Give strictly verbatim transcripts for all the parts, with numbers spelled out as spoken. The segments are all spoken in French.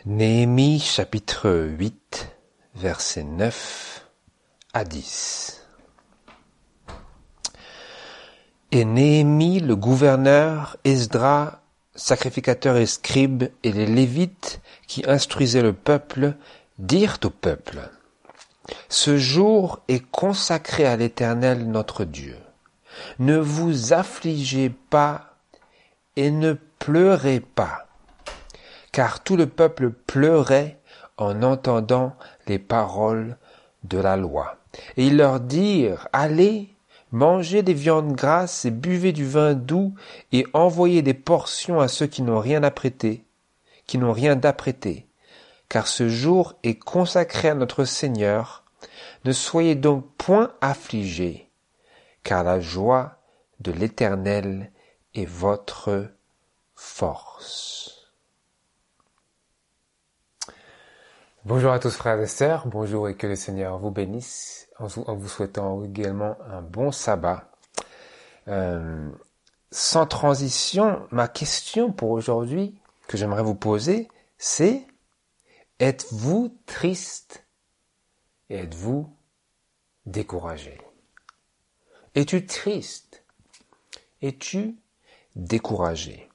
Néhémie chapitre huit, versets neuf à dix. Et Néhémie, le gouverneur, Esdras, sacrificateur et scribe, et les Lévites qui instruisaient le peuple, dirent au peuple: Ce jour est consacré à l'Éternel notre Dieu. Ne vous affligez pas et ne pleurez pas. Car tout le peuple pleurait en entendant les paroles de la loi. Et ils leur dirent: Allez, mangez des viandes grasses et buvez du vin doux et envoyez des portions à ceux qui n'ont rien apprêté, qui n'ont rien d'apprêté. Car ce jour est consacré à notre Seigneur. Ne soyez donc point affligés, car la joie de l'Éternel est votre force. Bonjour à tous frères et sœurs, bonjour et que le Seigneur vous bénisse, en vous, en vous souhaitant également un bon sabbat. Euh, sans transition, ma question pour aujourd'hui que j'aimerais vous poser, c'est: êtes-vous triste et êtes-vous découragé? Es-tu triste? Es-tu découragé?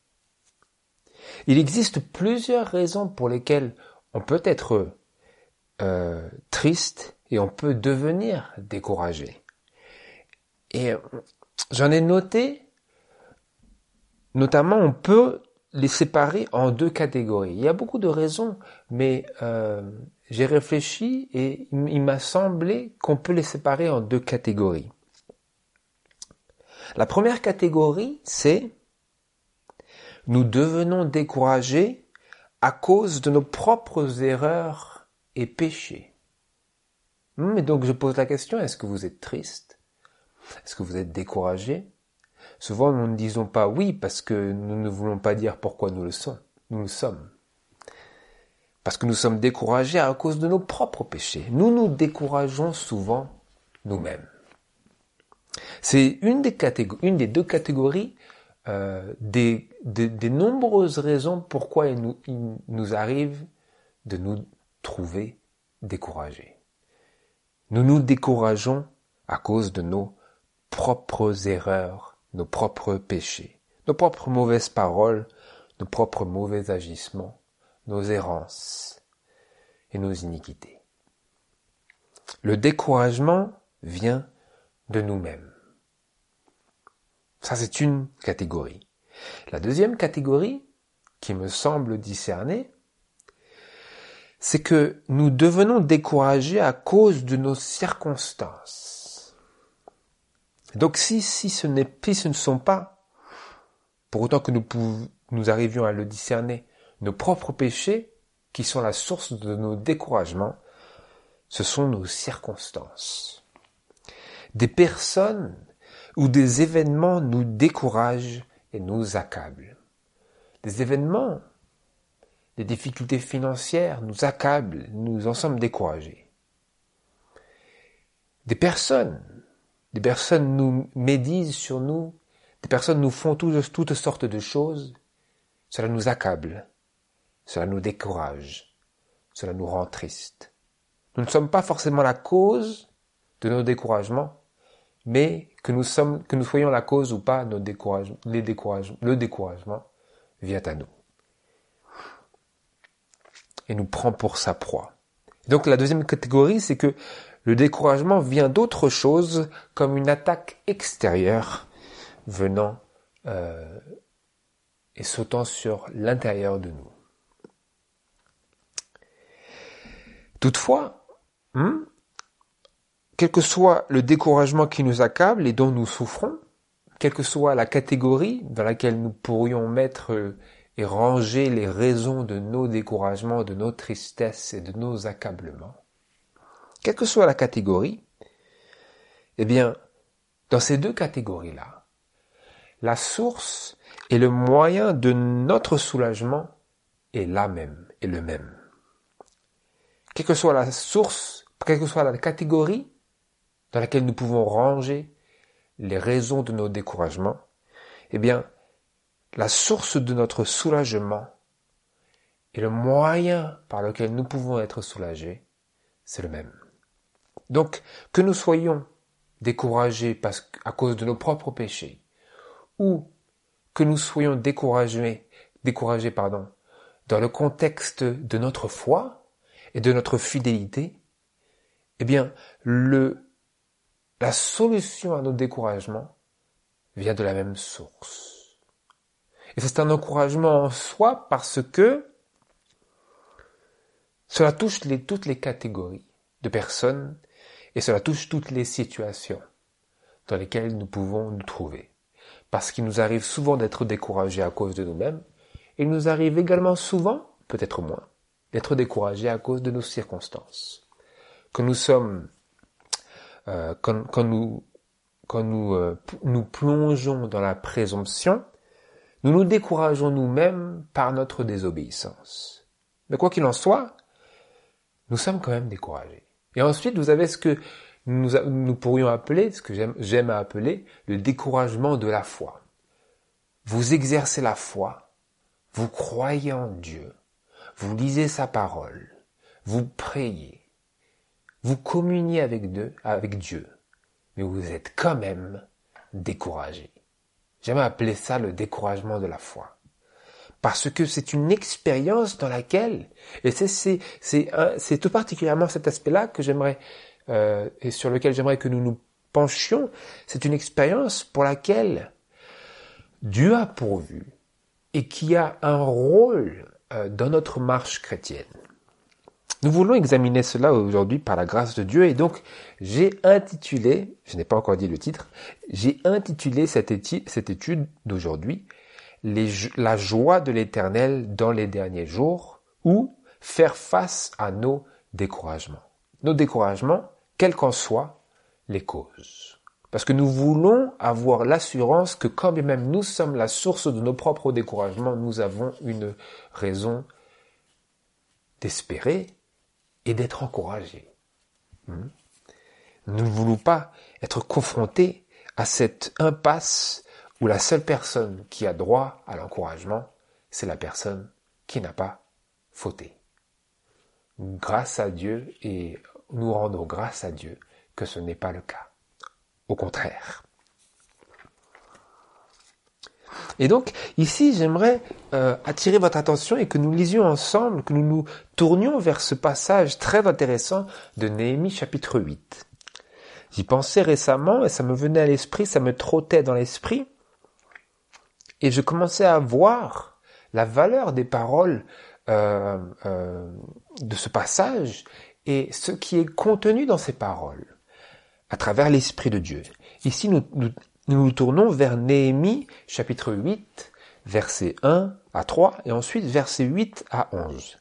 Il existe plusieurs raisons pour lesquelles on peut être euh, triste et on peut devenir découragé. Et j'en ai noté, notamment, on peut les séparer en deux catégories. Il y a beaucoup de raisons, mais euh, j'ai réfléchi et il m'a semblé qu'on peut les séparer en deux catégories. La première catégorie, c'est: nous devenons découragés à cause de nos propres erreurs et péchés. Mais donc je pose la question, est-ce que vous êtes triste? Est-ce que vous êtes découragé? Souvent nous ne disons pas oui parce que nous ne voulons pas dire pourquoi nous le sommes. Nous le sommes. Parce que nous sommes découragés à cause de nos propres péchés. Nous nous décourageons souvent nous-mêmes. C'est une des catégories, une des deux catégories euh, des, des, des nombreuses raisons pourquoi il nous, il nous arrive de nous trouver découragés. Nous nous décourageons à cause de nos propres erreurs, nos propres péchés, nos propres mauvaises paroles, nos propres mauvais agissements, nos errances et nos iniquités. Le découragement vient de nous-mêmes. Ça, c'est une catégorie. La deuxième catégorie, qui me semble discerner, c'est que nous devenons découragés à cause de nos circonstances. Donc si, si, ce, n'est, si ce ne sont pas, pour autant que nous, pouvons, nous arrivions à le discerner, nos propres péchés, qui sont la source de nos découragements, ce sont nos circonstances. Des personnes où des événements nous découragent et nous accablent. Des événements, des difficultés financières nous accablent, nous en sommes découragés. Des personnes, des personnes nous médisent sur nous, des personnes nous font toutes, toutes sortes de choses, cela nous accable, cela nous décourage, cela nous rend tristes. Nous ne sommes pas forcément la cause de nos découragements, mais que nous sommes, que nous soyons la cause ou pas, nos découragements, les découragements, le découragement vient à nous et nous prend pour sa proie. Donc la deuxième catégorie, c'est que le découragement vient d'autre chose, comme une attaque extérieure venant euh, et sautant sur l'intérieur de nous. Toutefois, hmm, quel que soit le découragement qui nous accable et dont nous souffrons, quelle que soit la catégorie dans laquelle nous pourrions mettre et ranger les raisons de nos découragements, de nos tristesses et de nos accablements, quelle que soit la catégorie, eh bien, dans ces deux catégories-là, la source et le moyen de notre soulagement est la même, est le même. Quelle que soit la source, quelle que soit la catégorie dans laquelle nous pouvons ranger les raisons de nos découragements, eh bien, la source de notre soulagement et le moyen par lequel nous pouvons être soulagés, c'est le même. Donc, que nous soyons découragés parce, à cause de nos propres péchés, ou que nous soyons découragés, découragés, pardon, dans le contexte de notre foi et de notre fidélité, eh bien, le, la solution à nos découragements vient de la même source. Et c'est un encouragement en soi parce que cela touche les, toutes les catégories de personnes et cela touche toutes les situations dans lesquelles nous pouvons nous trouver. Parce qu'il nous arrive souvent d'être découragés à cause de nous-mêmes, et il nous arrive également souvent, peut-être moins, d'être découragés à cause de nos circonstances. Quand nous sommes, euh, quand, quand nous, quand nous, euh, nous plongeons dans la présomption, nous nous décourageons nous-mêmes par notre désobéissance. Mais quoi qu'il en soit, nous sommes quand même découragés. Et ensuite, vous avez ce que nous, nous pourrions appeler, ce que j'aime, j'aime à appeler, le découragement de la foi. Vous exercez la foi, vous croyez en Dieu, vous lisez sa parole, vous priez, vous communiez avec Dieu, avec Dieu, mais vous êtes quand même découragé. J'aime appeler ça le découragement de la foi. Parce que c'est une expérience dans laquelle, et c'est, c'est, c'est, un, c'est tout particulièrement cet aspect-là que j'aimerais, euh, et sur lequel j'aimerais que nous nous penchions, c'est une expérience pour laquelle Dieu a pourvu et qui a un rôle euh, dans notre marche chrétienne. Nous voulons examiner cela aujourd'hui par la grâce de Dieu et donc j'ai intitulé, je n'ai pas encore dit le titre, j'ai intitulé cette étude, cette étude d'aujourd'hui les, la joie de l'Éternel dans les derniers jours ou faire face à nos découragements. Nos découragements, quelles qu'en soient les causes. Parce que nous voulons avoir l'assurance que quand bien même nous sommes la source de nos propres découragements, nous avons une raison d'espérer et d'être encouragés. Nous ne voulons pas être confrontés à cette impasse où la seule personne qui a droit à l'encouragement, c'est la personne qui n'a pas fauté. Grâce à Dieu, et nous rendons grâce à Dieu que ce n'est pas le cas. Au contraire. Et donc, ici, j'aimerais euh, attirer votre attention et que nous lisions ensemble, que nous nous tournions vers ce passage très intéressant de Néhémie chapitre huit. J'y pensais récemment et ça me venait à l'esprit, ça me trottait dans l'esprit. Et je commençais à voir la valeur des paroles euh, euh, de ce passage et ce qui est contenu dans ces paroles à travers l'Esprit de Dieu. Ici, nous nous, nous, nous tournons vers Néhémie, chapitre huit, versets un à trois, et ensuite versets huit à onze.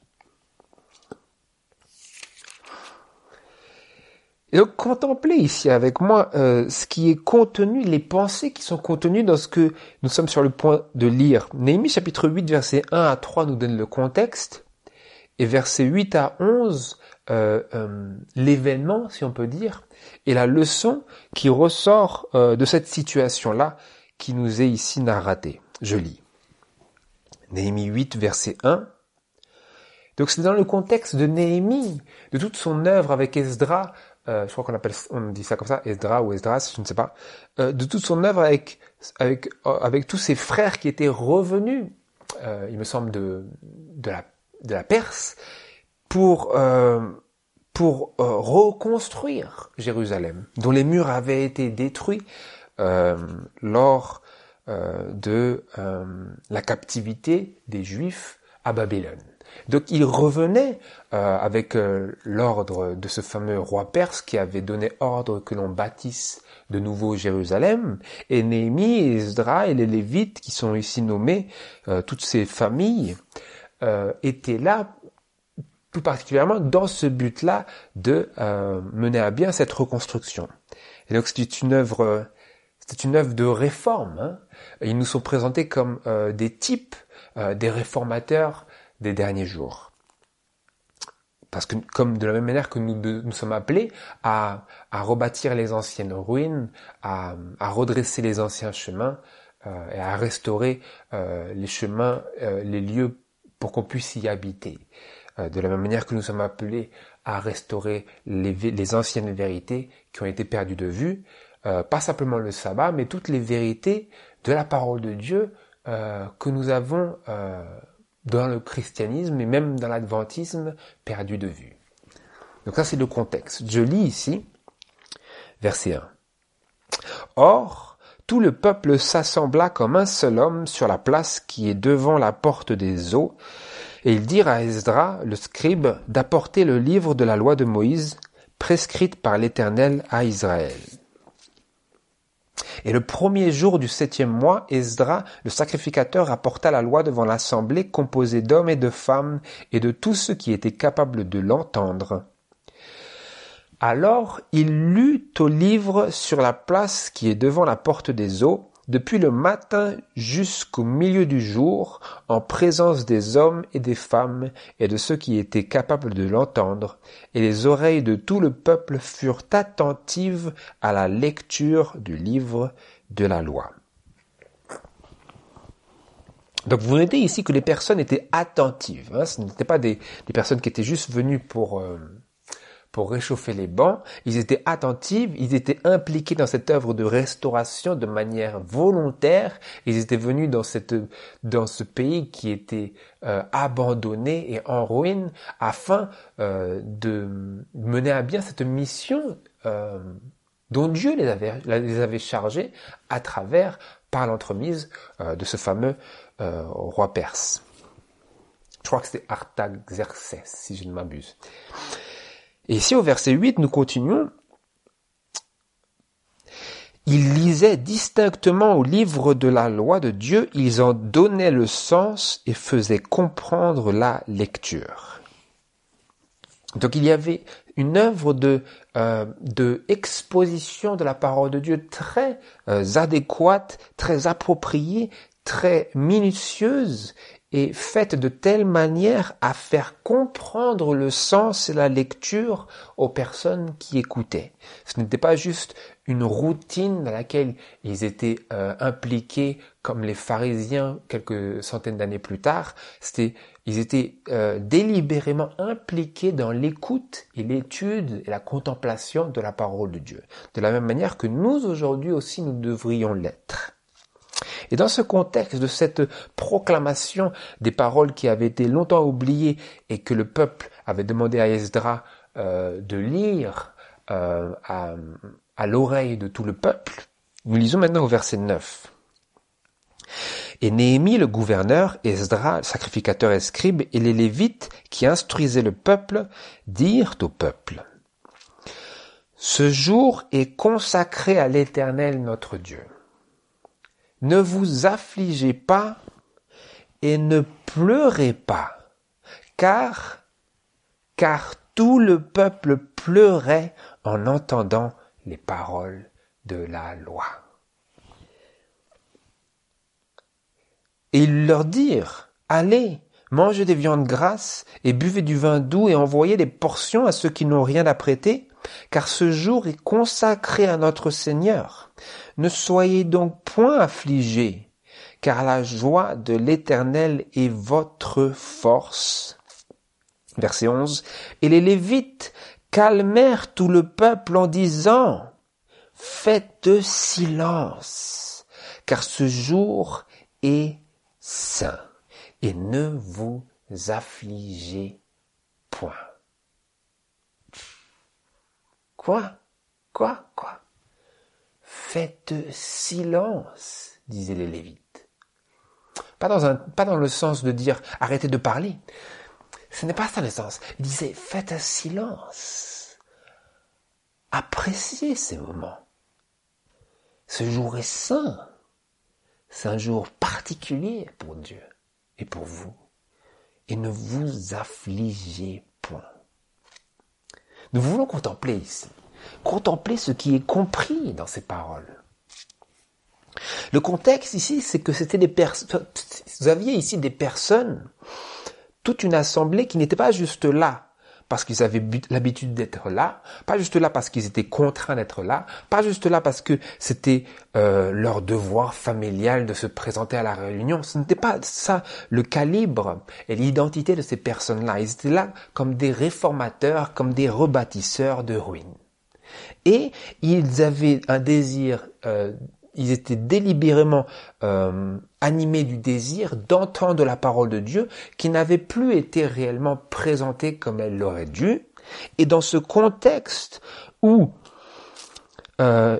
Et donc, contemplez ici avec moi euh, ce qui est contenu, les pensées qui sont contenues dans ce que nous sommes sur le point de lire. Néhémie, chapitre huit, versets un à trois nous donne le contexte, et versets huit à onze, euh, euh, l'événement, si on peut dire, et la leçon qui ressort euh, de cette situation-là qui nous est ici narratée. Je lis. Néhémie huit, verset un. Donc c'est dans le contexte de Néhémie, de toute son œuvre avec Esdras, euh, je crois qu'on appelle, on dit ça comme ça, Esdras ou Esdras, je ne sais pas, euh, de toute son œuvre avec avec avec tous ses frères qui étaient revenus, euh, il me semble de de la de la Perse, pour euh, pour euh, reconstruire Jérusalem, dont les murs avaient été détruits euh, lors euh, de euh, la captivité des Juifs à Babylone. Donc il revenait euh, avec euh, l'ordre de ce fameux roi perse qui avait donné ordre que l'on bâtisse de nouveau Jérusalem, et Néhémie, et Esdras et les Lévites qui sont ici nommés, euh, toutes ces familles, euh, étaient là tout particulièrement dans ce but-là de euh, mener à bien cette reconstruction. Et donc c'est une œuvre, c'est une œuvre de réforme. Hein. Ils nous sont présentés comme euh, des types, euh, des réformateurs des derniers jours. Parce que comme de la même manière que nous, de, nous sommes appelés à, à rebâtir les anciennes ruines, à, à redresser les anciens chemins euh, et à restaurer euh, les chemins, euh, les lieux pour qu'on puisse y habiter. Euh, de la même manière que nous sommes appelés à restaurer les, les anciennes vérités qui ont été perdues de vue, euh, pas simplement le sabbat, mais toutes les vérités de la parole de Dieu euh, que nous avons euh, dans le christianisme et même dans l'adventisme perdues de vue. Donc ça, c'est le contexte. Je lis ici, verset un. « Or, tout le peuple s'assembla comme un seul homme sur la place qui est devant la porte des eaux, et ils dirent à Esdras, le scribe, d'apporter le livre de la loi de Moïse, prescrite par l'Éternel à Israël. Et le premier jour du septième mois, Esdras, le sacrificateur, apporta la loi devant l'assemblée composée d'hommes et de femmes et de tous ceux qui étaient capables de l'entendre. Alors il lut au livre sur la place qui est devant la porte des eaux, depuis le matin jusqu'au milieu du jour, en présence des hommes et des femmes et de ceux qui étaient capables de l'entendre, et les oreilles de tout le peuple furent attentives à la lecture du livre de la loi. » Donc vous notez ici que les personnes étaient attentives, hein, ce n'étaient pas des, des personnes qui étaient juste venues pour... Euh, pour réchauffer les bancs, ils étaient attentifs, ils étaient impliqués dans cette œuvre de restauration de manière volontaire, ils étaient venus dans cette dans ce pays qui était euh, abandonné et en ruine afin euh, de mener à bien cette mission euh, dont Dieu les avait les avait chargés à travers par l'entremise euh, de ce fameux euh, roi perse. Je crois que c'était Artaxerxès, si je ne m'abuse. Et ici, au verset huit, nous continuons. Ils lisaient distinctement au livre de la loi de Dieu, ils en donnaient le sens et faisaient comprendre la lecture. Donc il y avait une œuvre de, euh, de exposition de la parole de Dieu très euh, adéquate, très appropriée, très minutieuse, et faite de telle manière à faire comprendre le sens et la lecture aux personnes qui écoutaient. Ce n'était pas juste une routine dans laquelle ils étaient euh, impliqués comme les pharisiens quelques centaines d'années plus tard. C'était, ils étaient euh, délibérément impliqués dans l'écoute et l'étude et la contemplation de la parole de Dieu. De la même manière que nous aujourd'hui aussi nous devrions l'être. Et dans ce contexte de cette proclamation des paroles qui avaient été longtemps oubliées et que le peuple avait demandé à Esdras euh, de lire euh, à, à l'oreille de tout le peuple, nous lisons maintenant au verset neuf. Et Néhémie, le gouverneur, Esdras, le sacrificateur et scribe, et les Lévites qui instruisaient le peuple, dirent au peuple, « Ce jour est consacré à l'Éternel notre Dieu. Ne vous affligez pas et ne pleurez pas, car, car tout le peuple pleurait en entendant les paroles de la loi. » Et ils leur dirent, « Allez, mangez des viandes grasses et buvez du vin doux et envoyez des portions à ceux qui n'ont rien à prêter, car ce jour est consacré à notre Seigneur. Ne soyez donc point affligés, car la joie de l'Éternel est votre force. » Verset onze. Et les Lévites calmèrent tout le peuple en disant, « Faites silence, car ce jour est saint, et ne vous affligez point. » Quoi? Quoi? Quoi? Faites silence, disaient les Lévites. Pas dans un, pas dans le sens de dire arrêtez de parler. Ce n'est pas ça le sens. Ils disaient faites silence. Appréciez ces moments. Ce jour est saint. C'est un jour particulier pour Dieu et pour vous. Et ne vous affligez point. Nous voulons contempler ici. Contempler ce qui est compris dans ces paroles. Le contexte ici, c'est que c'était des personnes, vous aviez ici des personnes, toute une assemblée qui n'était pas juste là parce qu'ils avaient l'habitude d'être là, pas juste là parce qu'ils étaient contraints d'être là, pas juste là parce que c'était euh, leur devoir familial de se présenter à la réunion. Ce n'était pas ça le calibre et l'identité de ces personnes-là. Ils étaient là comme des réformateurs, comme des rebâtisseurs de ruines. Et ils avaient un désir euh, ils étaient délibérément euh, animés du désir d'entendre la parole de Dieu qui n'avait plus été réellement présentée comme elle l'aurait dû. Et dans ce contexte où euh,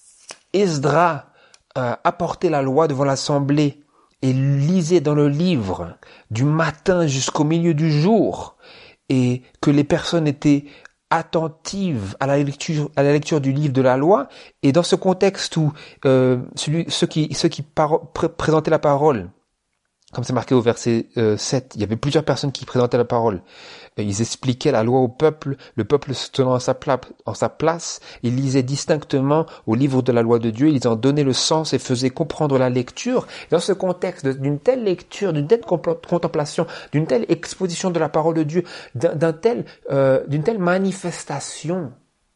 Esdras euh, apportait la loi devant l'assemblée et lisait dans le livre du matin jusqu'au milieu du jour, et que les personnes étaient attentive à la lecture à la lecture du livre de la loi, et dans ce contexte où euh, celui, ceux qui ceux qui paro- pr- présentaient la parole, comme c'est marqué au verset euh, sept, il y avait plusieurs personnes qui présentaient la parole. Euh, ils expliquaient la loi au peuple, le peuple se tenant en sa, pla- en sa place, ils lisaient distinctement au livre de la loi de Dieu, ils en donnaient le sens et faisaient comprendre la lecture. Et dans ce contexte de, d'une telle lecture, d'une telle contemplation, d'une telle exposition de la parole de Dieu, d'un, d'un tel, euh, d'une telle manifestation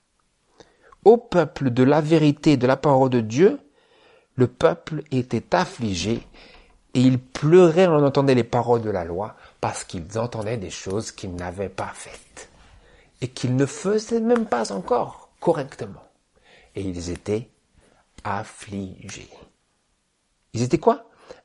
au peuple de la vérité de la parole de Dieu, le peuple était affligé. Et ils pleuraient en entendant les paroles de la loi parce qu'ils entendaient des choses qu'ils n'avaient pas faites et qu'ils ne faisaient même pas encore correctement. Et ils étaient affligés. Ils étaient quoi?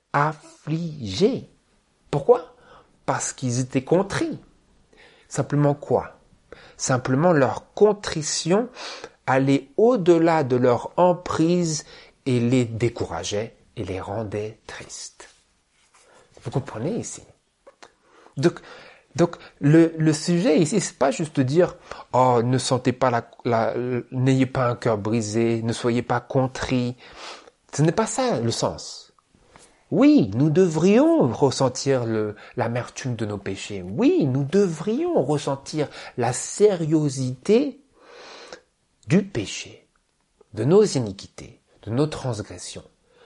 Affligés. Pourquoi? Parce qu'ils étaient contrits. Simplement quoi? Simplement leur contrition allait au-delà de leur emprise et les décourageait et les rendait tristes. Vous comprenez ici? Donc, donc le, le sujet ici, c'est pas juste de dire « Oh, ne sentez pas la, la, n'ayez pas un cœur brisé, ne soyez pas contrit ». Ce n'est pas ça le sens. Oui, nous devrions ressentir le, l'amertume de nos péchés. Oui, nous devrions ressentir la sérieuxité du péché, de nos iniquités, de nos transgressions,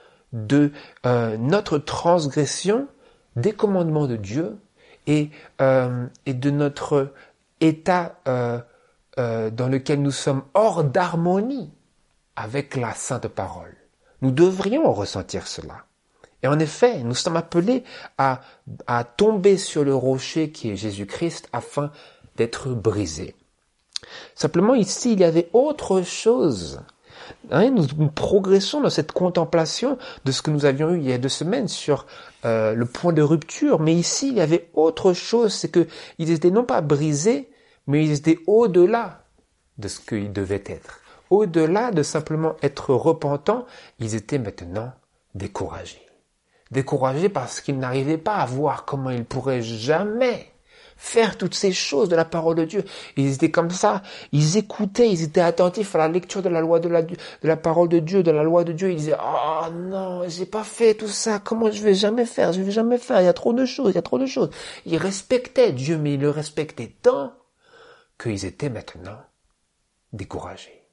de euh, notre transgression des commandements de Dieu et, euh, et de notre état euh, euh, dans lequel nous sommes hors d'harmonie avec la sainte parole. Nous devrions ressentir cela. Et en effet, nous sommes appelés à, à tomber sur le rocher qui est Jésus-Christ afin d'être brisés. Simplement ici, il y avait autre chose. Hein, nous, nous progressons dans cette contemplation de ce que nous avions eu il y a deux semaines sur euh, le point de rupture. Mais ici, il y avait autre chose, c'est que ils étaient non pas brisés, mais ils étaient au-delà de ce qu'ils devaient être. Au-delà de simplement être repentants, ils étaient maintenant découragés. Découragés parce qu'ils n'arrivaient pas à voir comment ils pourraient jamais faire toutes ces choses de la parole de Dieu. Ils étaient comme ça, ils écoutaient, ils étaient attentifs à la lecture de la loi de la, de la parole de Dieu, de la loi de Dieu. Ils disaient, oh non, j'ai pas fait tout ça, comment je vais jamais faire, je vais jamais faire, il y a trop de choses, il y a trop de choses. Ils respectaient Dieu, mais ils le respectaient tant qu'ils étaient maintenant découragés.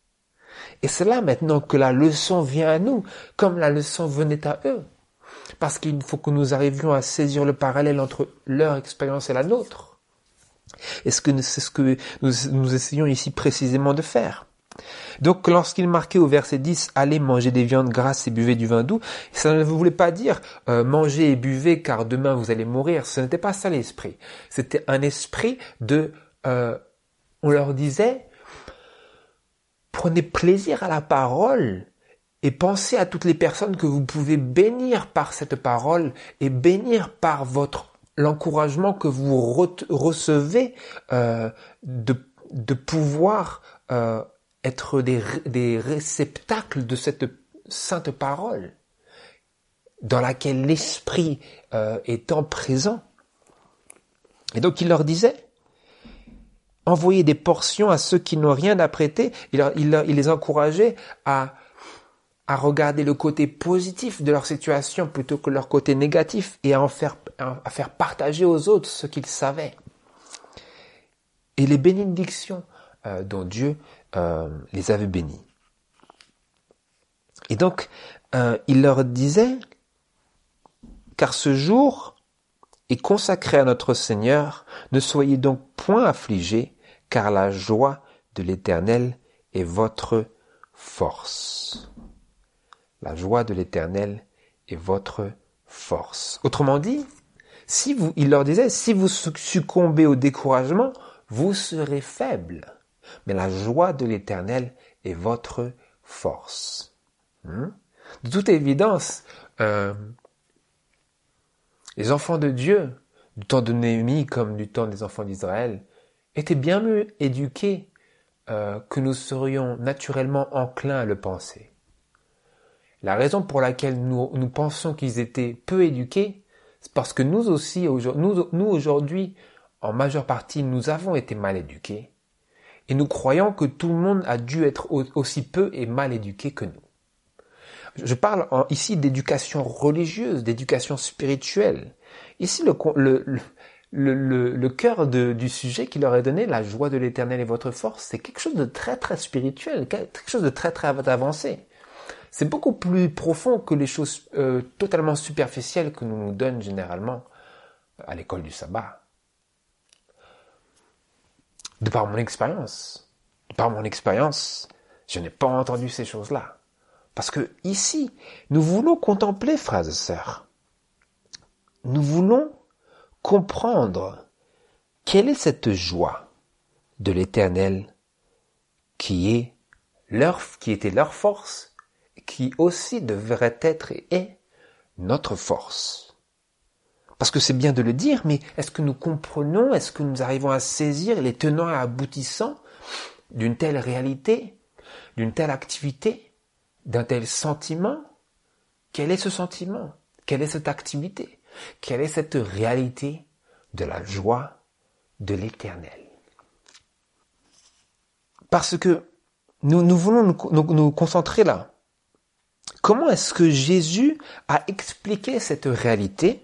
Et c'est là maintenant que la leçon vient à nous, comme la leçon venait à eux. Parce qu'il faut que nous arrivions à saisir le parallèle entre leur expérience et la nôtre. Et ce que c'est ce que nous, nous essayons ici précisément de faire. Donc, lorsqu'il marquait au verset dix, « Allez manger des viandes grasses et buvez du vin doux », ça ne voulait pas dire euh, « Mangez et buvez car demain vous allez mourir ». Ce n'était pas ça l'esprit. C'était un esprit de... Euh, on leur disait « Prenez plaisir à la parole ». Et pensez à toutes les personnes que vous pouvez bénir par cette parole et bénir par votre l'encouragement que vous re- recevez euh, de, de pouvoir euh, être des, des réceptacles de cette sainte parole dans laquelle l'esprit euh, étant présent. Et donc il leur disait, envoyez des portions à ceux qui n'ont rien à prêter. Il, leur, il, leur, il les encourageait à à regarder le côté positif de leur situation plutôt que leur côté négatif et à en faire, à faire partager aux autres ce qu'ils savaient. Et les bénédictions euh, dont Dieu euh, les avait bénis. Et donc, euh, il leur disait, car ce jour et consacrés à notre Seigneur, ne soyez donc point affligés, car la joie de l'Éternel est votre force. La joie de l'Éternel est votre force. Autrement dit, si vous, il leur disait, si vous succombez au découragement, vous serez faibles. Mais la joie de l'Éternel est votre force. Hmm? De toute évidence, euh, les enfants de Dieu, du temps de Néhémie comme du temps des enfants d'Israël, étaient bien mieux éduqués euh, que nous serions naturellement enclins à le penser. La raison pour laquelle nous, nous pensons qu'ils étaient peu éduqués, c'est parce que nous aussi, nous, nous aujourd'hui, en majeure partie, nous avons été mal éduqués. Et nous croyons que tout le monde a dû être aussi peu et mal éduqué que nous. Je parle en, ici d'éducation religieuse, d'éducation spirituelle. Ici, le, le, le, le, le cœur de, du sujet qui leur est donné, la joie de l'Éternel est votre force, c'est quelque chose de très très spirituel, quelque chose de très très avancé. C'est beaucoup plus profond que les choses euh, totalement superficielles que nous nous donnent généralement à l'école du sabbat. De par mon expérience, de par mon expérience, je n'ai pas entendu ces choses-là. Parce que ici, nous voulons contempler, frères et sœurs. Nous voulons comprendre quelle est cette joie de l'Éternel qui est leur, qui était leur force, qui aussi devrait être et est notre force. Parce que c'est bien de le dire, mais est-ce que nous comprenons, est-ce que nous arrivons à saisir les tenants et aboutissants d'une telle réalité, d'une telle activité, d'un tel sentiment? Quel est ce sentiment? Quelle est cette activité? Quelle est cette réalité de la joie de l'Éternel? Parce que nous, nous voulons nous, nous, nous concentrer là. Comment est-ce que Jésus a expliqué cette réalité?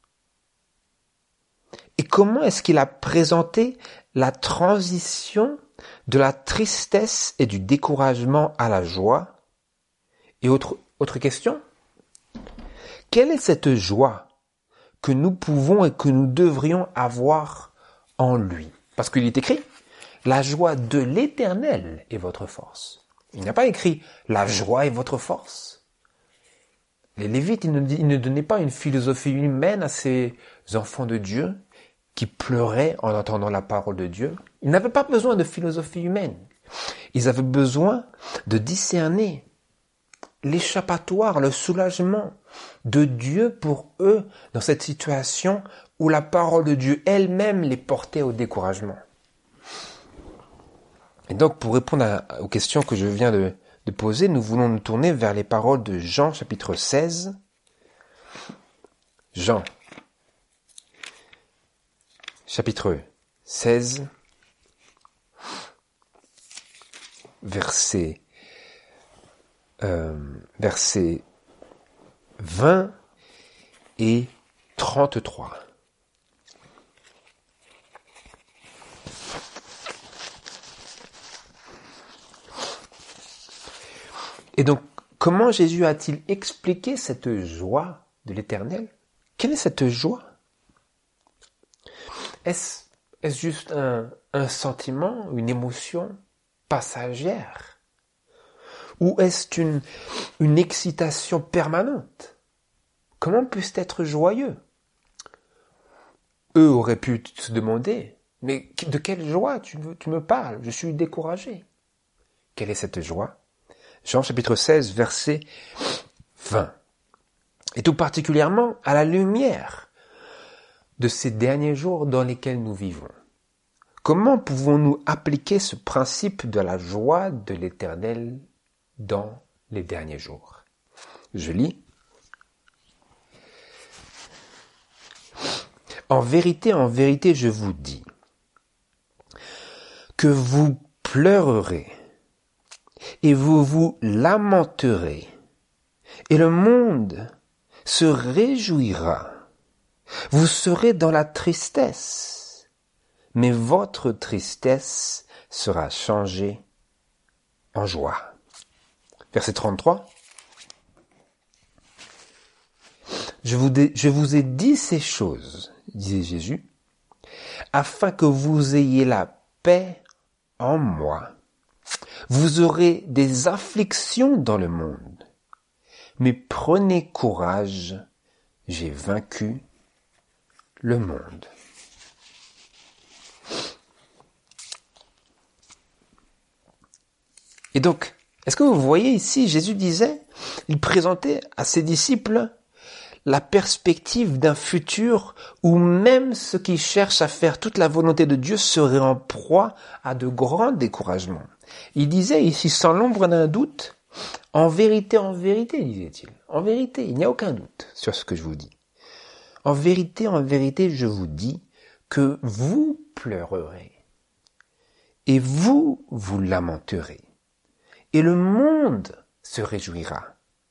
Et comment est-ce qu'il a présenté la transition de la tristesse et du découragement à la joie? Et autre, autre question, quelle est cette joie que nous pouvons et que nous devrions avoir en lui? Parce qu'il est écrit, la joie de l'Éternel est votre force. Il n'a pas écrit, la joie est votre force. Les Lévites, ils ne, ils ne donnaient pas une philosophie humaine à ces enfants de Dieu qui pleuraient en entendant la parole de Dieu. Ils n'avaient pas besoin de philosophie humaine. Ils avaient besoin de discerner l'échappatoire, le soulagement de Dieu pour eux dans cette situation où la parole de Dieu elle-même les portait au découragement. Et donc, pour répondre à, aux questions que je viens de, de poser, nous voulons nous tourner vers les paroles de Jean, chapitre seize. Jean, chapitre seize, verset, euh, verset vingt et trente-trois. Et donc, comment Jésus a-t-il expliqué cette joie de l'Éternel? Quelle est cette joie? Est-ce, est-ce juste un, un sentiment, une émotion passagère? Ou est-ce une, une excitation permanente? Comment peut-ce être joyeux? Eux auraient pu se demander, mais de quelle joie tu, veux, tu me parles? Je suis découragé. Quelle est cette joie? Jean chapitre seize, verset vingt. Et tout particulièrement à la lumière de ces derniers jours dans lesquels nous vivons. Comment pouvons-nous appliquer ce principe de la joie de l'Éternel dans les derniers jours? Je lis. En vérité, en vérité, je vous dis que vous pleurerez et vous vous lamenterez, et le monde se réjouira. Vous serez dans la tristesse, mais votre tristesse sera changée en joie. Verset trente-trois. Je vous, dé, je vous ai dit ces choses. disait Jésus, afin que vous ayez la paix en moi. Vous aurez des afflictions dans le monde, mais prenez courage, j'ai vaincu le monde. Et donc, est-ce que vous voyez ici, Jésus disait, il présentait à ses disciples la perspective d'un futur où même ceux qui cherchent à faire toute la volonté de Dieu seraient en proie à de grands découragements. Il disait ici, sans l'ombre d'un doute, en vérité, en vérité, disait-il, en vérité, il n'y a aucun doute sur ce que je vous dis. En vérité, en vérité, je vous dis que vous pleurerez et vous vous lamenterez et le monde se réjouira.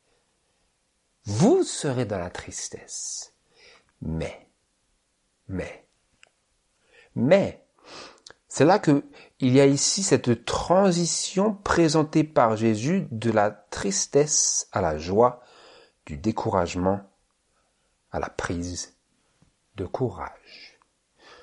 Vous serez dans la tristesse. Mais, mais, mais, c'est là que il y a ici cette transition présentée par Jésus de la tristesse à la joie, du découragement à la prise de courage. Comment ?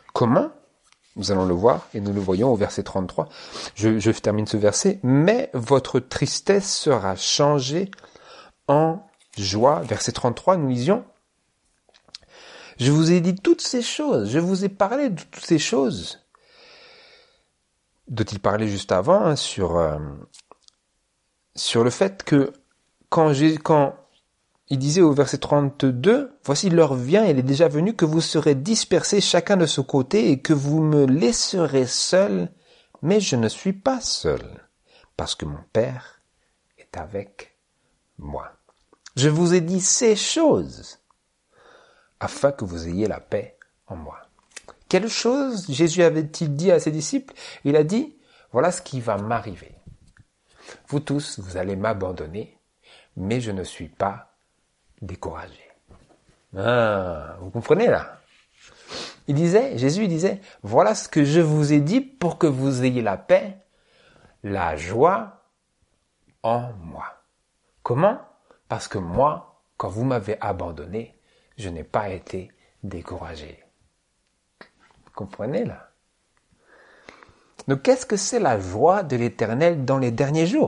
Nous allons le voir et nous le voyons au verset trente-trois. Je, je termine ce verset. Mais votre tristesse sera changée en joie. Verset trente-trois, nous lisions. Je vous ai dit toutes ces choses. Je vous ai parlé de toutes ces choses. Dont il parlait juste avant, hein, sur, euh, sur le fait que quand, j'ai, quand il disait au verset trente-deux, « Voici l'heure vient, elle est déjà venue, que vous serez dispersés chacun de son côté et que vous me laisserez seul, mais je ne suis pas seul, parce que mon Père est avec moi. Je vous ai dit ces choses, afin que vous ayez la paix en moi. » Quelle chose Jésus avait-il dit à ses disciples ? Il a dit, voilà ce qui va m'arriver. Vous tous, vous allez m'abandonner, mais je ne suis pas découragé. Ah, vous comprenez là ? Il disait, Jésus il disait, voilà ce que je vous ai dit pour que vous ayez la paix, la joie en moi. Comment ? Parce que moi, quand vous m'avez abandonné, je n'ai pas été découragé. Vous comprenez là ? Donc qu'est-ce que c'est la joie de l'Éternel dans les derniers jours ?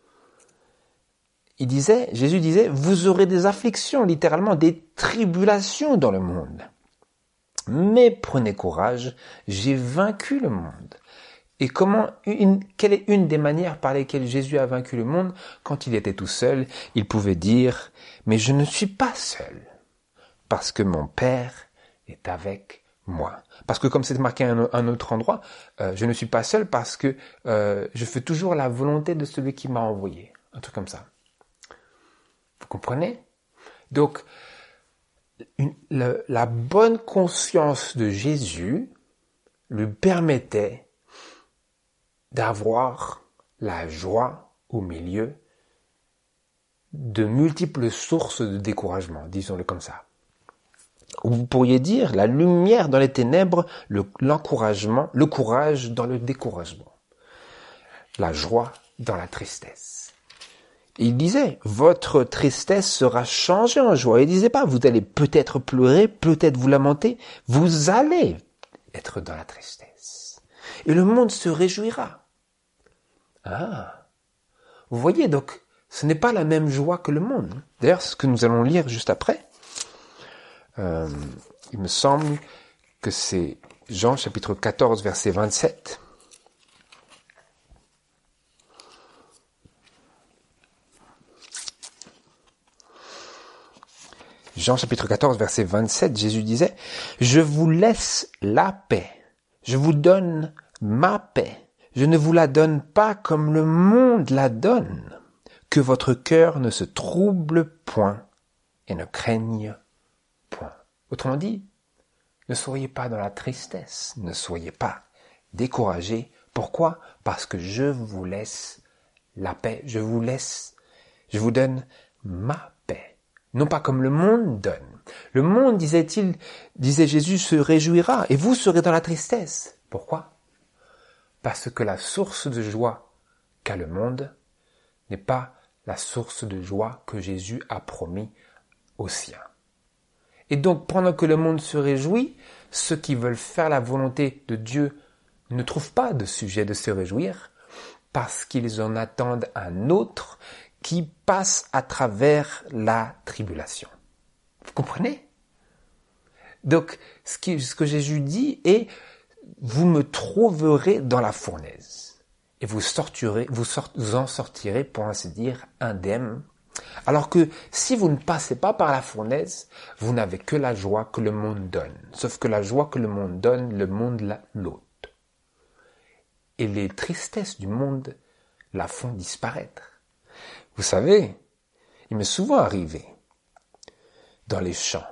Il disait, Jésus disait, vous aurez des afflictions, littéralement des tribulations dans le monde. Mais prenez courage, j'ai vaincu le monde. Et comment, une, quelle est une des manières par lesquelles Jésus a vaincu le monde ? Quand il était tout seul, il pouvait dire, mais je ne suis pas seul, parce que mon Père est avec moi. Parce que comme c'est marqué à un, un autre endroit, euh, je ne suis pas seul parce que euh, je fais toujours la volonté de celui qui m'a envoyé. Un truc comme ça. Vous comprenez ? Donc, une, le, la bonne conscience de Jésus lui permettait d'avoir la joie au milieu de multiples sources de découragement, disons-le comme ça. Ou vous pourriez dire la lumière dans les ténèbres, le, l'encouragement, le courage dans le découragement, la joie dans la tristesse. Et il disait, votre tristesse sera changée en joie. Il disait pas, vous allez peut-être pleurer, peut-être vous lamenter, vous allez être dans la tristesse. Et le monde se réjouira. Ah, vous voyez, donc, ce n'est pas la même joie que le monde. D'ailleurs, c'est ce que nous allons lire juste après. Euh, il me semble que c'est Jean chapitre quatorze verset vingt-sept. Jean chapitre quatorze verset vingt-sept, Jésus disait, « Je vous laisse la paix, je vous donne ma paix, je ne vous la donne pas comme le monde la donne, que votre cœur ne se trouble point et ne craigne point. » Autrement dit, ne soyez pas dans la tristesse, ne soyez pas découragés. Pourquoi ? Parce que je vous laisse la paix, je vous laisse, je vous donne ma paix. Non pas comme le monde donne. Le monde, disait-il, disait Jésus, se réjouira et vous serez dans la tristesse. Pourquoi ? Parce que la source de joie qu'a le monde n'est pas la source de joie que Jésus a promis aux siens. Et donc, pendant que le monde se réjouit, ceux qui veulent faire la volonté de Dieu ne trouvent pas de sujet de se réjouir parce qu'ils en attendent un autre qui passe à travers la tribulation. Vous comprenez? Donc, ce, qui, ce que Jésus dit est « Vous me trouverez dans la fournaise et vous, sortirez, vous, sort, vous en sortirez, pour ainsi dire, indemne. Alors que si vous ne passez pas par la fournaise, vous n'avez que la joie que le monde donne. Sauf que la joie que le monde donne, le monde la l'ôte. Et les tristesses du monde la font disparaître. Vous savez, il m'est souvent arrivé, dans les champs,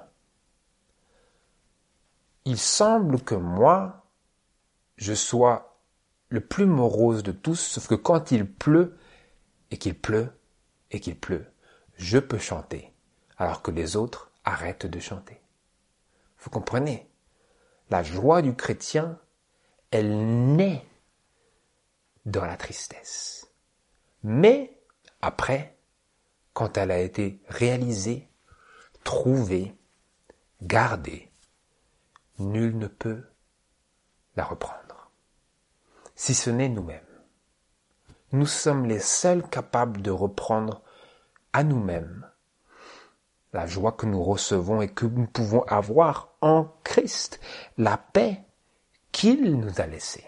il semble que moi, je sois le plus morose de tous, sauf que quand il pleut, et qu'il pleut, et qu'il pleut, je peux chanter, alors que les autres arrêtent de chanter. Vous comprenez? La joie du chrétien, elle naît dans la tristesse. Mais après, quand elle a été réalisée, trouvée, gardée, nul ne peut la reprendre, si ce n'est nous-mêmes. Nous sommes les seuls capables de reprendre à nous-mêmes la joie que nous recevons et que nous pouvons avoir en Christ, la paix qu'il nous a laissée.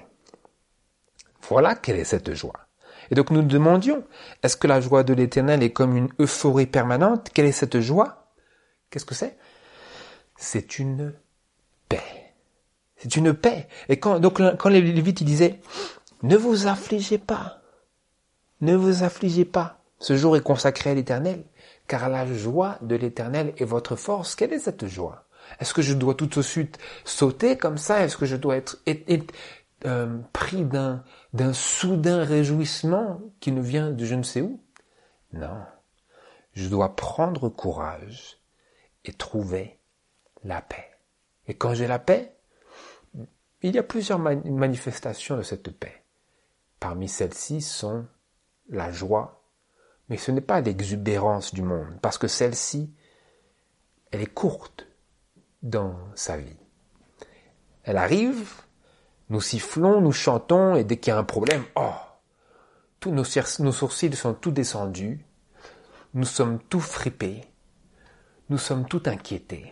Voilà quelle est cette joie. Et donc nous nous demandions, est-ce que la joie de l'Éternel est comme une euphorie permanente? Quelle est cette joie? Qu'est-ce que c'est? C'est une paix. C'est une paix. Et quand, donc, quand les Lévites disaient, ne vous affligez pas, ne vous affligez pas, ce jour est consacré à l'Éternel, car la joie de l'Éternel est votre force. Quelle est cette joie? Est-ce que je dois tout de suite sauter comme ça? Est-ce que je dois être, être, être euh, pris d'un, d'un soudain réjouissement qui nous vient de je ne sais où? Non. Je dois prendre courage et trouver la paix. Et quand j'ai la paix, il y a plusieurs manifestations de cette paix. Parmi celles-ci sont la joie, mais ce n'est pas l'exubérance du monde, parce que celle-ci, elle est courte dans sa vie. Elle arrive, nous sifflons, nous chantons, et dès qu'il y a un problème, oh, tous nos, nos sourcils sont tout descendus, nous sommes tout fripés, nous sommes tout inquiétés,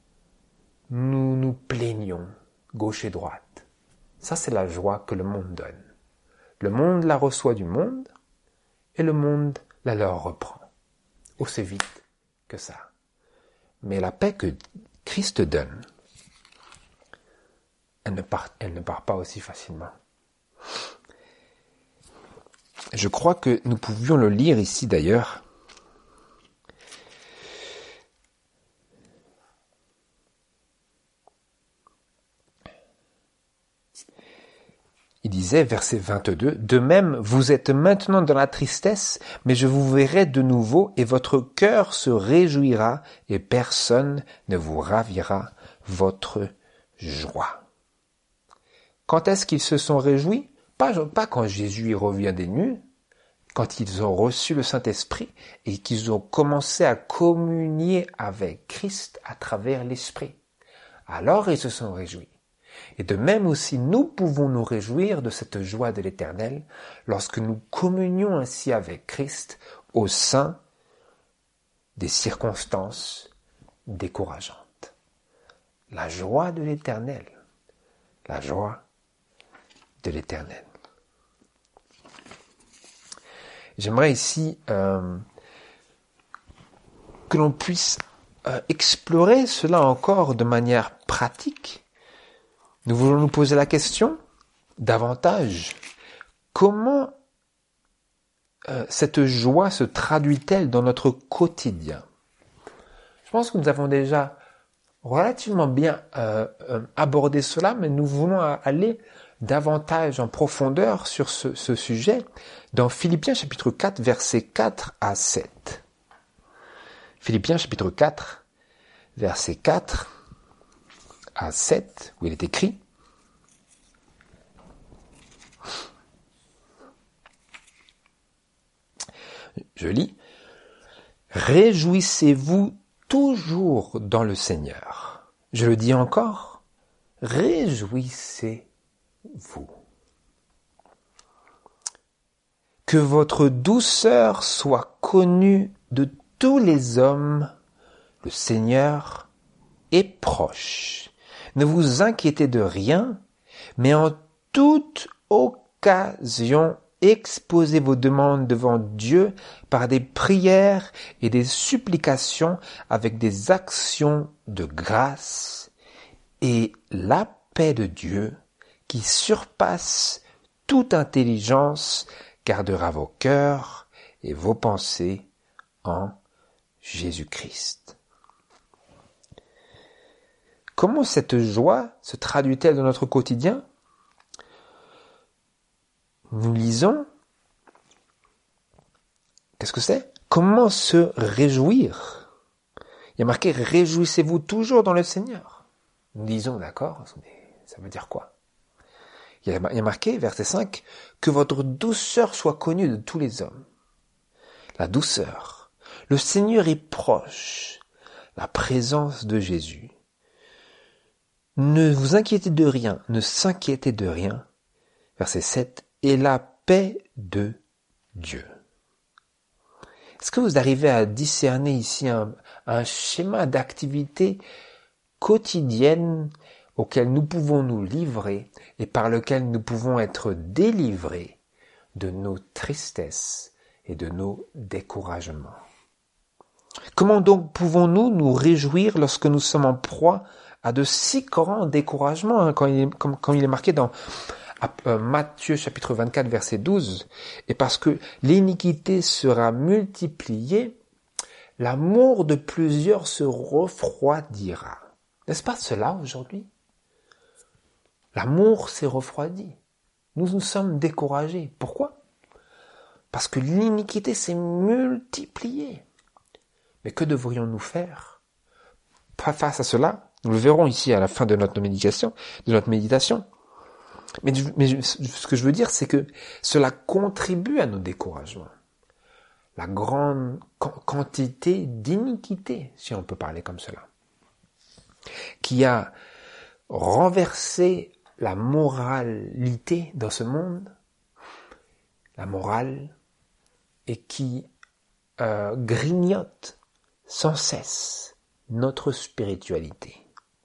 nous nous plaignons, gauche et droite. Ça, c'est la joie que le monde donne. Le monde la reçoit du monde, et le monde la leur reprend. Aussi vite que ça. Mais la paix que Christ donne, elle ne part, elle ne part pas aussi facilement. Je crois que nous pouvions le lire ici d'ailleurs. Il disait, verset vingt-deux, « De même, vous êtes maintenant dans la tristesse, mais je vous verrai de nouveau, et votre cœur se réjouira, et personne ne vous ravira votre joie. » Quand est-ce qu'ils se sont réjouis? Pas, pas quand Jésus revient des nues, quand ils ont reçu le Saint-Esprit, et qu'ils ont commencé à communier avec Christ à travers l'Esprit. Alors ils se sont réjouis. Et de même aussi, nous pouvons nous réjouir de cette joie de l'Éternel lorsque nous communions ainsi avec Christ au sein des circonstances décourageantes. La joie de l'Éternel. La joie de l'Éternel. J'aimerais ici euh, que l'on puisse euh, explorer cela encore de manière pratique. Nous voulons nous poser la question, davantage, comment euh, cette joie se traduit-elle dans notre quotidien? Je pense que nous avons déjà relativement bien euh, euh, abordé cela, mais nous voulons aller davantage en profondeur sur ce, ce sujet dans Philippiens chapitre quatre, versets quatre à sept. Philippiens chapitre quatre, versets quatre à sept, où il est écrit, je lis, « Réjouissez-vous toujours dans le Seigneur. Je le dis encore, réjouissez-vous. Que votre douceur soit connue de tous les hommes. Le Seigneur est proche. Ne vous inquiétez de rien, mais en toute occasion, exposez vos demandes devant Dieu par des prières et des supplications avec des actions de grâce. Et la paix de Dieu, qui surpasse toute intelligence, gardera vos cœurs et vos pensées en Jésus-Christ. Comment cette joie se traduit-elle dans notre quotidien? Nous lisons, qu'est-ce que c'est? Comment se réjouir? Il y a marqué « Réjouissez-vous toujours dans le Seigneur ». Nous lisons, d'accord, mais ça veut dire quoi? Il y a marqué, verset cinq, « Que votre douceur soit connue de tous les hommes ». La douceur. Le Seigneur est proche. La présence de Jésus. Ne vous inquiétez de rien, ne s'inquiétez de rien. Verset sept, « Et la paix de Dieu ». Est-ce que vous arrivez à discerner ici un, un schéma d'activité quotidienne auquel nous pouvons nous livrer et par lequel nous pouvons être délivrés de nos tristesses et de nos découragements? Comment donc pouvons-nous nous réjouir lorsque nous sommes en proie à de si grands découragements, hein, quand, il est, comme, quand il est marqué dans euh, Matthieu chapitre vingt-quatre verset douze, et parce que l'iniquité sera multipliée, l'amour de plusieurs se refroidira. N'est-ce pas cela aujourd'hui? L'amour s'est refroidi. Nous nous sommes découragés. Pourquoi? Parce que l'iniquité s'est multipliée. Mais que devrions-nous faire face à cela? Nous le verrons ici à la fin de notre méditation. De notre méditation. Mais, mais ce que je veux dire, c'est que cela contribue à nos découragements. La grande quantité d'iniquité, si on peut parler comme cela, qui a renversé la moralité dans ce monde, la morale, et qui euh, grignote sans cesse notre spiritualité.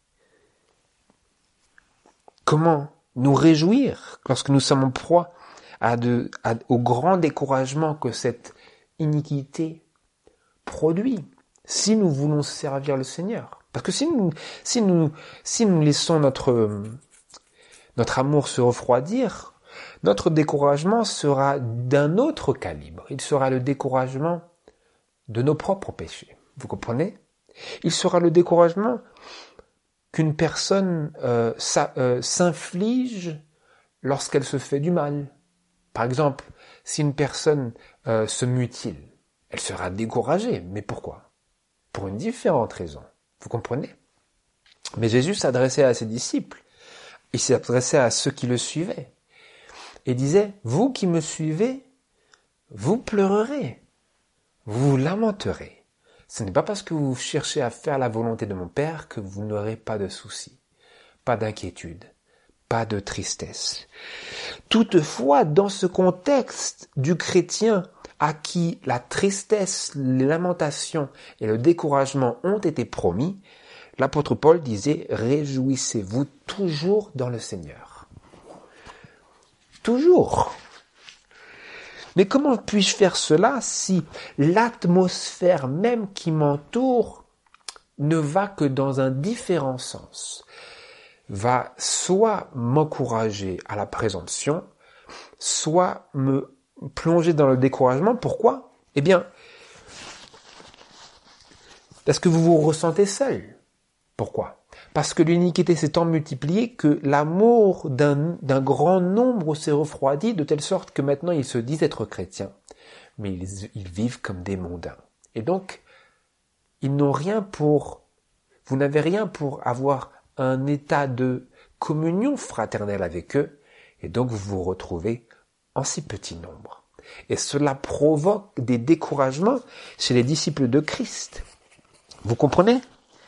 Comment nous réjouir lorsque nous sommes en proie à de, à, au grand découragement que cette iniquité produit, si nous voulons servir le Seigneur? Parce que si nous, si nous, si nous laissons notre, notre amour se refroidir, notre découragement sera d'un autre calibre. Il sera le découragement de nos propres péchés. Vous comprenez? Il sera le découragement qu'une personne euh, ça, euh, s'inflige lorsqu'elle se fait du mal. Par exemple, si une personne euh, se mutile, elle sera découragée. Mais pourquoi? Pour une différente raison. Vous comprenez? Mais Jésus s'adressait à ses disciples. Il s'adressait à ceux qui le suivaient. Et disait, vous qui me suivez, vous pleurerez, vous vous lamenterez. Ce n'est pas parce que vous cherchez à faire la volonté de mon Père que vous n'aurez pas de soucis, pas d'inquiétude, pas de tristesse. Toutefois, dans ce contexte du chrétien à qui la tristesse, les lamentations et le découragement ont été promis, l'apôtre Paul disait « Réjouissez-vous toujours dans le Seigneur ». Toujours. Mais comment puis-je faire cela si l'atmosphère même qui m'entoure ne va que dans un différent sens, va soit m'encourager à la présomption, soit me plonger dans le découragement? Pourquoi? Eh bien, parce que vous vous ressentez seul. Pourquoi? Parce que l'iniquité s'est tant multipliée que l'amour d'un, d'un grand nombre s'est refroidi de telle sorte que maintenant ils se disent être chrétiens, mais ils, ils vivent comme des mondains. Et donc, ils n'ont rien pour, vous n'avez rien pour avoir un état de communion fraternelle avec eux, et donc vous vous retrouvez en si petit nombre. Et cela provoque des découragements chez les disciples de Christ. Vous comprenez?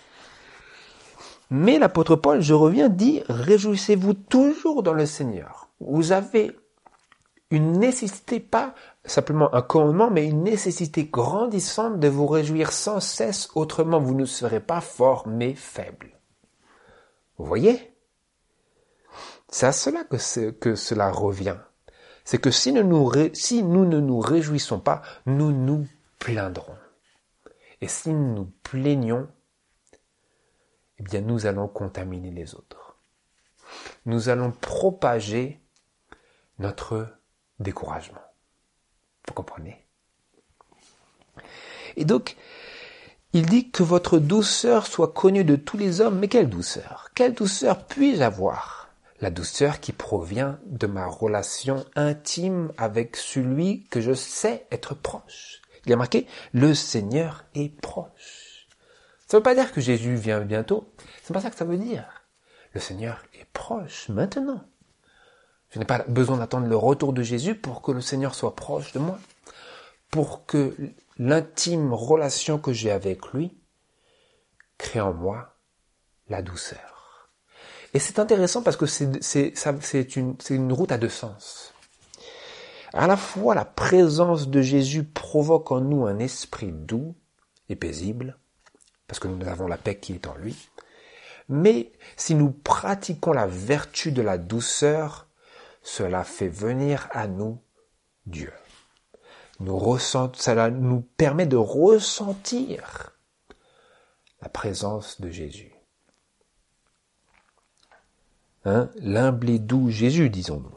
Mais l'apôtre Paul, je reviens, dit « Réjouissez-vous toujours dans le Seigneur ». Vous avez une nécessité, pas simplement un commandement, mais une nécessité grandissante de vous réjouir sans cesse, autrement vous ne serez pas forts mais faibles. Vous voyez? C'est à cela que, c'est, que cela revient. C'est que si nous, nous, si nous ne nous réjouissons pas, nous nous plaindrons. Et si nous nous plaignons, eh bien nous allons contaminer les autres. Nous allons propager notre découragement. Vous comprenez? Et donc, il dit que votre douceur soit connue de tous les hommes. Mais quelle douceur? Quelle douceur puis-je avoir? La douceur qui provient de ma relation intime avec celui que je sais être proche. Il y a marqué, le Seigneur est proche. Ça ne veut pas dire que Jésus vient bientôt. C'est pas ça que ça veut dire. Le Seigneur est proche maintenant. Je n'ai pas besoin d'attendre le retour de Jésus pour que le Seigneur soit proche de moi. Pour que l'intime relation que j'ai avec lui crée en moi la douceur. Et c'est intéressant parce que c'est, c'est, ça, c'est, une, c'est une route à deux sens. À la fois, la présence de Jésus provoque en nous un esprit doux et paisible, parce que nous avons la paix qui est en lui. Mais si nous pratiquons la vertu de la douceur, cela fait venir à nous Dieu. Nous ressent, cela nous permet de ressentir la présence de Jésus. Hein? L'humble et doux Jésus, disons-nous.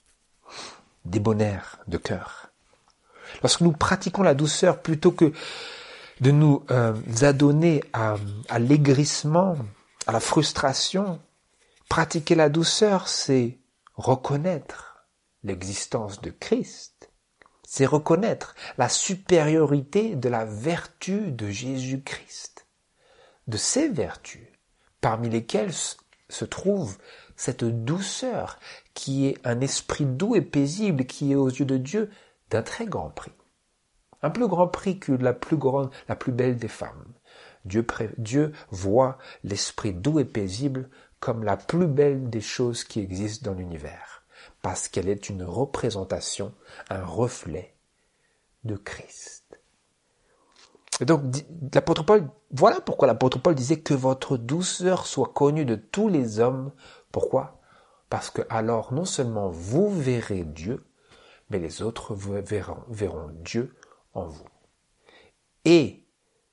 Débonnaire de cœur. Lorsque nous pratiquons la douceur, plutôt que de nous euh, adonner à, à l'aigrissement, à la frustration, pratiquer la douceur, c'est reconnaître l'existence de Christ. C'est reconnaître la supériorité de la vertu de Jésus-Christ, de ses vertus, parmi lesquelles se trouve cette douceur qui est un esprit doux et paisible, qui est aux yeux de Dieu d'un très grand prix. Un plus grand prix que la plus grande, la plus belle des femmes. Dieu, Dieu voit l'esprit doux et paisible comme la plus belle des choses qui existent dans l'univers, parce qu'elle est une représentation, un reflet de Christ. Et donc, l'apôtre Paul, voilà pourquoi l'apôtre Paul disait que votre douceur soit connue de tous les hommes. Pourquoi? Parce que alors, non seulement vous verrez Dieu, mais les autres verront, verront Dieu en vous. Et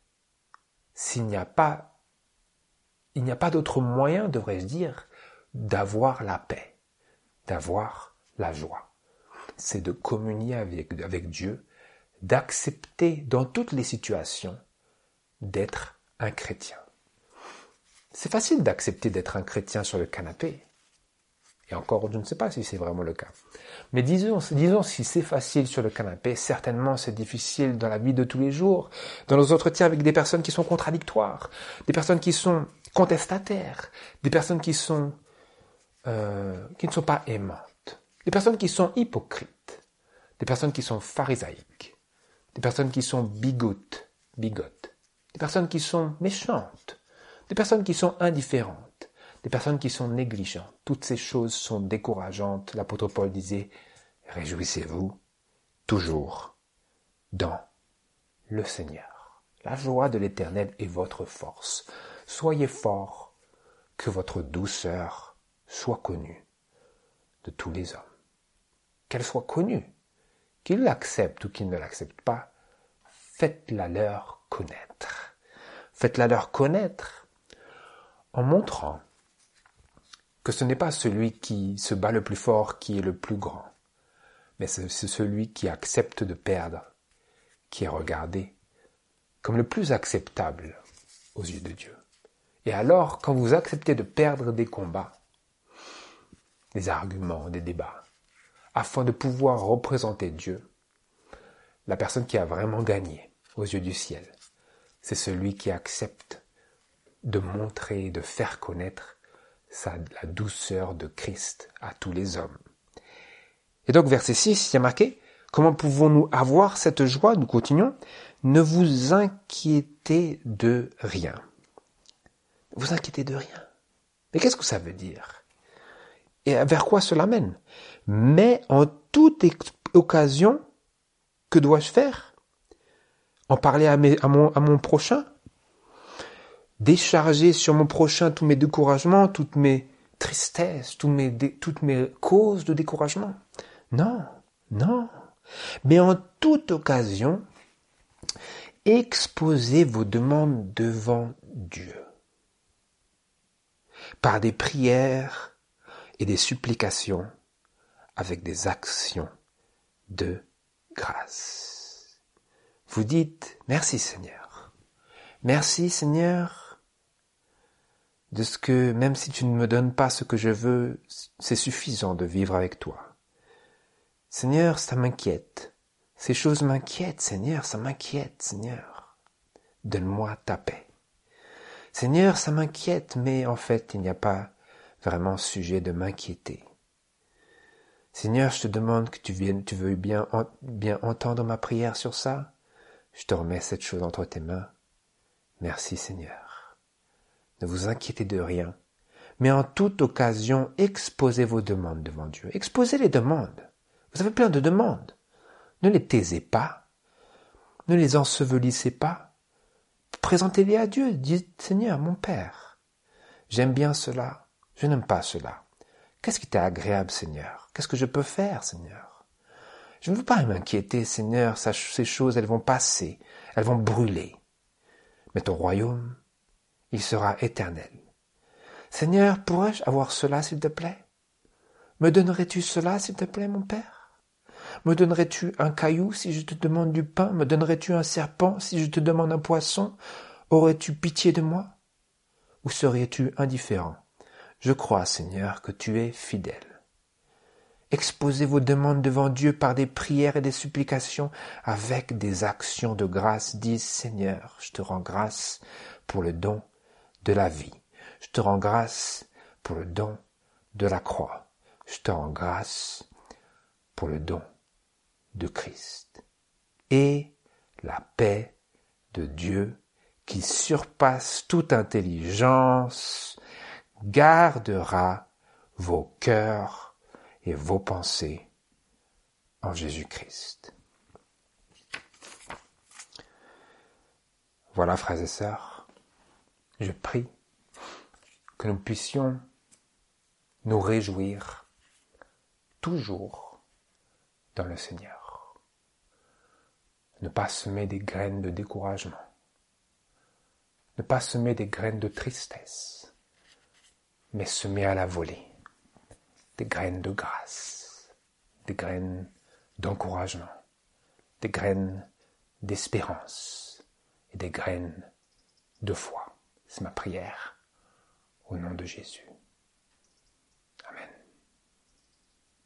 s'il n'y a pas, il n'y a pas d'autre moyen, devrais-je dire, d'avoir la paix, d'avoir la joie. C'est de communier avec, avec Dieu, d'accepter dans toutes les situations d'être un chrétien. C'est facile d'accepter d'être un chrétien sur le canapé. Et encore, je ne sais pas si c'est vraiment le cas. Mais disons, disons si c'est facile sur le canapé, certainement c'est difficile dans la vie de tous les jours, dans nos entretiens avec des personnes qui sont contradictoires, des personnes qui sont contestataires, des personnes qui sont euh, qui ne sont pas aimantes, des personnes qui sont hypocrites, des personnes qui sont pharisaïques, des personnes qui sont bigotes, bigotes, des personnes qui sont méchantes, des personnes qui sont indifférentes, des personnes qui sont négligentes. Toutes ces choses sont décourageantes. L'apôtre Paul disait, réjouissez-vous toujours dans le Seigneur. La joie de l'Éternel est votre force. Soyez forts, que votre douceur soit connue de tous les hommes. Qu'elle soit connue. Qu'ils l'acceptent ou qu'ils ne l'acceptent pas, faites-la leur connaître. Faites-la leur connaître en montrant que ce n'est pas celui qui se bat le plus fort qui est le plus grand, mais c'est celui qui accepte de perdre, qui est regardé comme le plus acceptable aux yeux de Dieu. Et alors, quand vous acceptez de perdre des combats, des arguments, des débats, afin de pouvoir représenter Dieu, la personne qui a vraiment gagné aux yeux du ciel, c'est celui qui accepte de montrer, de faire connaître sa, la douceur de Christ à tous les hommes. Et donc, verset six, il y a marqué, Comment pouvons-nous avoir cette joie? Nous continuons. Ne vous inquiétez de rien. Ne vous inquiétez de rien. Mais qu'est-ce que ça veut dire? Et vers quoi cela mène? Mais en toute occasion, que dois-je faire? En parler à, mes, à, mon, à mon prochain? Décharger sur mon prochain tous mes découragements, toutes mes tristesses, tous mes, toutes mes causes de découragement? Non, non. Mais en toute occasion, exposez vos demandes devant Dieu. Par des prières et des supplications avec des actions de grâce. Vous dites, merci Seigneur. Merci Seigneur de ce que, même si tu ne me donnes pas ce que je veux, c'est suffisant de vivre avec toi. Seigneur, ça m'inquiète. Ces choses m'inquiètent, Seigneur, ça m'inquiète, Seigneur. Donne-moi ta paix. Seigneur, ça m'inquiète, mais en fait, il n'y a pas vraiment sujet de m'inquiéter. Seigneur, je te demande que tu viennes, tu veux bien, bien entendre ma prière sur ça. Je te remets cette chose entre tes mains. Merci, Seigneur. Ne vous inquiétez de rien, mais en toute occasion, exposez vos demandes devant Dieu. Exposez les demandes. Vous avez plein de demandes. Ne les taisez pas. Ne les ensevelissez pas. Présentez-les à Dieu. Dites, Seigneur, mon Père, j'aime bien cela. Je n'aime pas cela. Qu'est-ce qui t'est agréable, Seigneur? Qu'est-ce que je peux faire, Seigneur? Je ne veux pas m'inquiéter, Seigneur. Ces choses, elles vont passer. Elles vont brûler. Mais ton royaume, il sera éternel. Seigneur, pourrais-je avoir cela, s'il te plaît? Me donnerais-tu cela, s'il te plaît, mon Père? Me donnerais-tu un caillou si je te demande du pain? Me donnerais-tu un serpent si je te demande un poisson? Aurais-tu pitié de moi? Ou serais-tu indifférent? Je crois, Seigneur, que tu es fidèle. Exposez vos demandes devant Dieu par des prières et des supplications avec des actions de grâce. Dis, Seigneur, je te rends grâce pour le don de la vie. Je te rends grâce pour le don de la croix. Je te rends grâce pour le don de Christ. Et la paix de Dieu qui surpasse toute intelligence gardera vos cœurs et vos pensées en Jésus-Christ. Voilà, frères et sœurs, je prie que nous puissions nous réjouir toujours dans le Seigneur. Ne pas semer des graines de découragement. Ne pas semer des graines de tristesse, mais semer à la volée des graines de grâce, des graines d'encouragement, des graines d'espérance et des graines de foi. C'est ma prière au nom de Jésus.